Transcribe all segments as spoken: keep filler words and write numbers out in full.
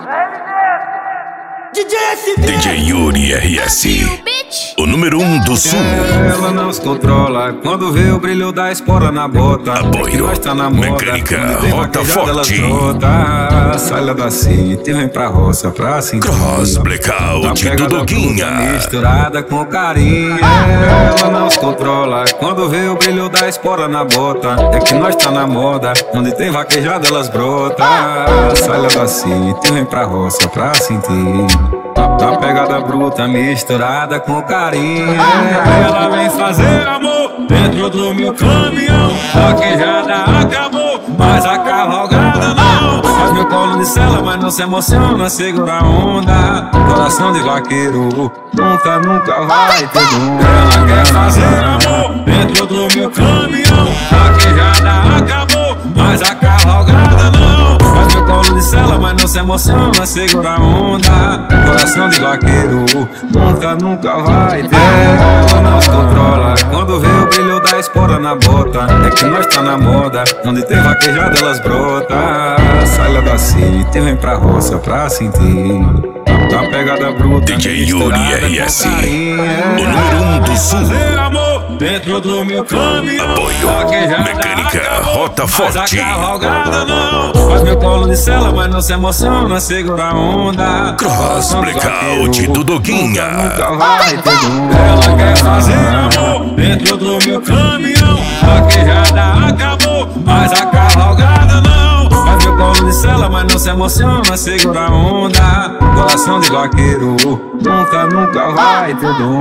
D J Yuri R S, o número um do sul. Ela não se controla quando vê o brilho da espora na bota. Apoio, nós tá na moda, mecânica, rota forte. Sai da city, vem pra roça pra sentir. Cross, blackout do Doguinha. Misturada com carinho. Ela não se controla quando vê o brilho da espora na bota. É que nós tá na moda, onde tem vaquejada elas brotam. Sai da city, vem pra roça pra sentir. Tá pegada bruta, misturada com carinho. Ela vem fazer amor dentro do meu caminhão. Vaquejada acabou, mas a cavalgada não. Faz meu colo de cela, mas não se emociona, segura a onda. Coração de vaqueiro, nunca, nunca vai ter dor. Ela quer fazer amor dentro do meu caminhão. Vaquejada acabou, mas a cavalgada não. Faz meu colo de cela, mas não se emociona, segura a onda. Coração de vaqueiro, nunca, nunca vai ter. Ela não se controla quando vê o brilho da espora na bota. É que nós tá na moda, onde tem vaquejada elas brotam. Sai da city, vem pra roça pra sentir. Tá pegada bruta, D J Yuri R S, o número um do sul. Dentro do meu caminhão. Apoio, mecânica, rota forte. Não. Faz meu colo de cela, mas não se emociona, segura a onda. Cross, blackout do Doguinha. Nunca vai ter dor. Ela quer fazer amor dentro do meu caminhão. Vaquejada acabou, mas a cavalgada não. Faz meu colo de cela, mas não se emociona, segura a onda. Coração de vaqueiro, nunca, nunca vai ter dor.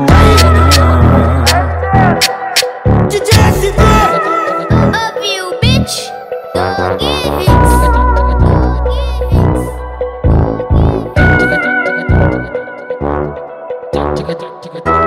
D J S D, love you, bitch. Don't give it. Don't give it.